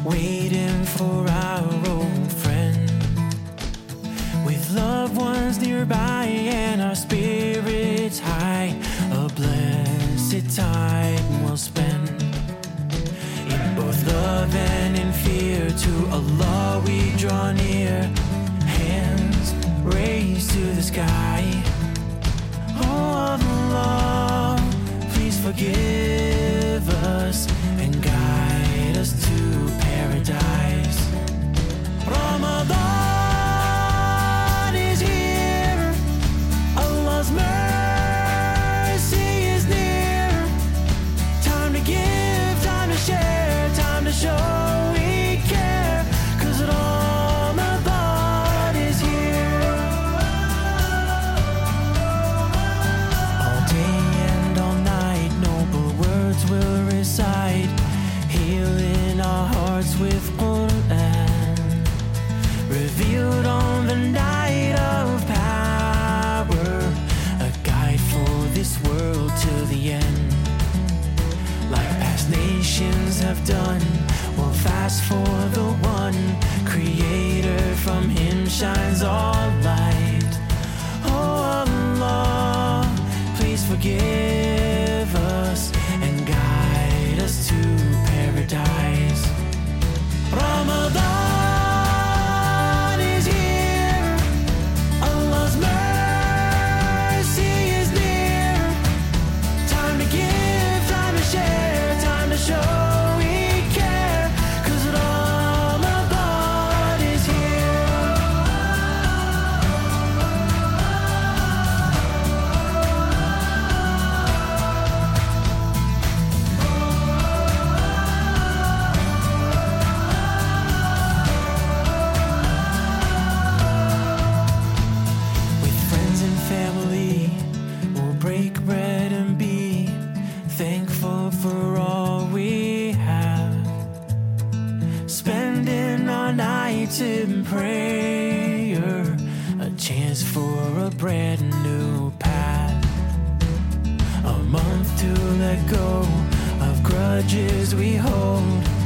waiting for our old friend. With loved ones nearby and our spirits high, a blessed time we'll spend. In both love and in fear, to Allah we draw near, hands raised to the sky. Oh Allah, please forgive us and guide us to paradise. Ramadan is here, Allah's mercy is near. Time to give, time to share, time to show we care, 'cause Ramadan is here. All day and all night, noble words will recite, healing our hearts with Quran, revealed on the night of power, a guide for this world till the end. Like past nations have done, we'll fast for the one Creator, from Him shines all light. Oh Allah, please forgive us and guide us to paradise. Ramadan is here, Allah's mercy is near. Time to give, time to share, time to show we care, 'cause Ramadan is here. With friends and family, we'll break bread and be thankful for all we have, spending our nights in prayer, a chance for a brand new path, a month to let go of grudges we hold,